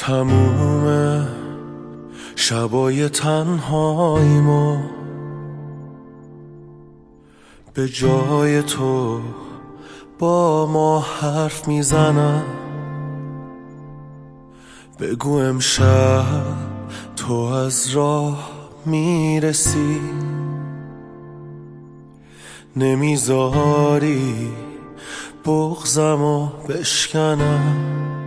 تموم شبای تنهاییمو به جای تو با ما حرف میزنم. بگو امشب تو از راه میرسی، نمیذاری بغضمو بشکنم،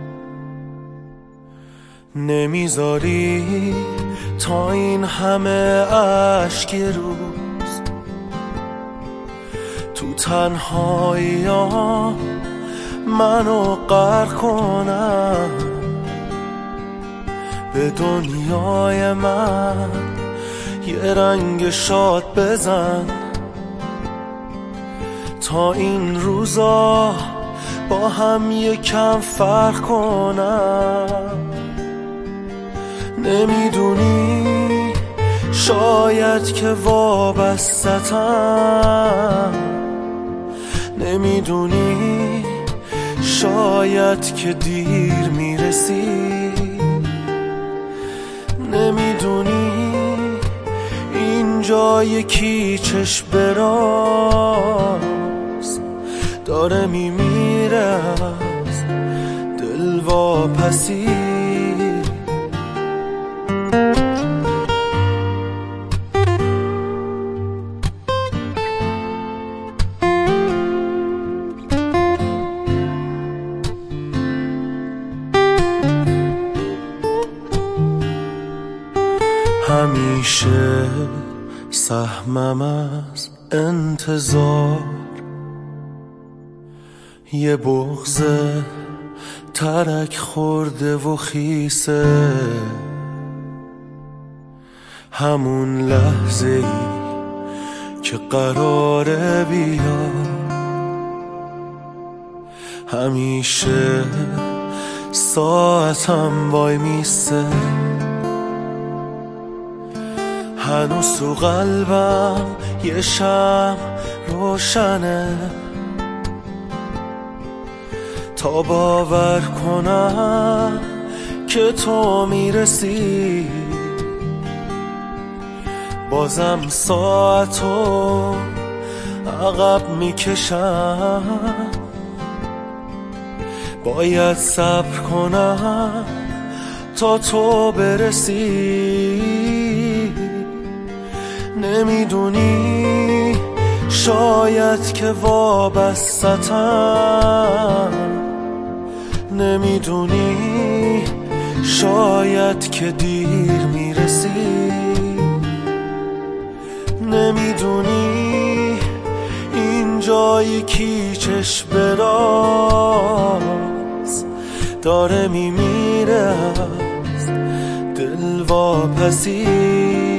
نمیذاری تا این همه اشک روز تو تنهایی‌ها منو غرق کنم. به دنیای من یه رنگ شاد بزن تا این روزا با هم یکم فرق کنم. نمیدونی شاید که وابسته‌ام، نمیدونی شاید که دیر میرسی، نمیدونی اینجا یکی چشم براز داره میمیره از دلواپسی. همیشه سهمم از انتظار یه بغض ترک خورده و خیسه، همون لحظه ای که قراره بیا. همیشه ساعتم وای میسه، هنوز تو قلبم یه شمع روشنه تا باور کنم که تو میرسی. بازم ساعتو عقب میکشم، باید صبر کنم تا تو برسی. نمیدونی شاید که وابسته‌ام، نمیدونی شاید که دیر میرسی، نمیدونی اینجا یکی چشم براز داره میمیره از دلواپسی.